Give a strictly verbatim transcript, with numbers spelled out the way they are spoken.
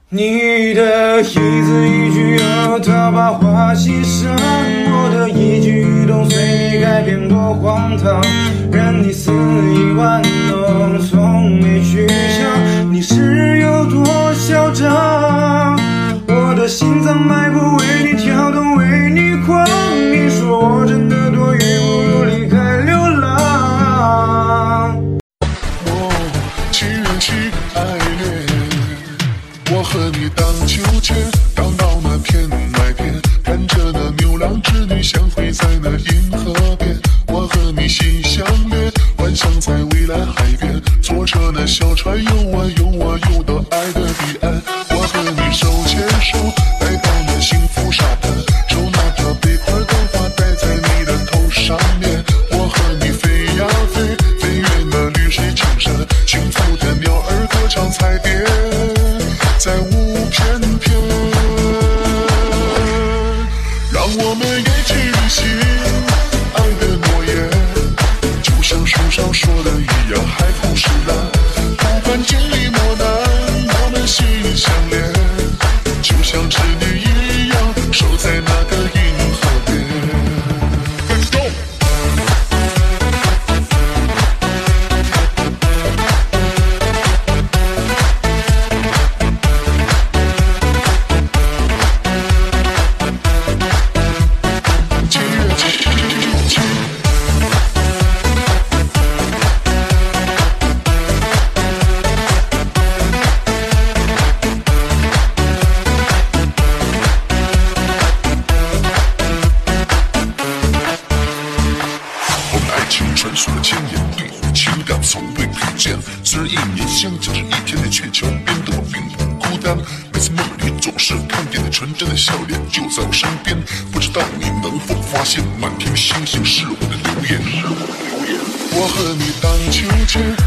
你的一字一句有桃花花心上，我的一举一动随你改变多荒唐，任你肆意玩弄，从没去想你是有多嚣张。我的心脏脉搏为你跳动，为你狂，你说我真的多余，不如离开流浪。 我七月七爱恋，我和你荡秋千，荡到那片麦田，看着那牛郎织女相会在那银河边。我和你心相连，幻想在未来海边，坐着那小船游啊游啊游到爱的彼岸。我和你手牵手，来到那幸福沙滩，手拿着贝壳的花戴在你的头上面。我和你飞呀飞，飞越那绿水青山，幸福的鸟儿歌唱彩蝶，在舞翩翩。让我们一起履行爱的诺言，就像书上说的一样，海枯石烂，不管经历磨难，我们心相连，就像织女一样，守在那个银河边。Let's go！传说了千年，对我的情感从未疲倦。虽然一年相交这一天的鹊桥边的我并不孤单，每次梦里总是看见你纯真的笑脸就在我身边。不知道你能否发现，满天星星是我的留言。我和你荡秋千，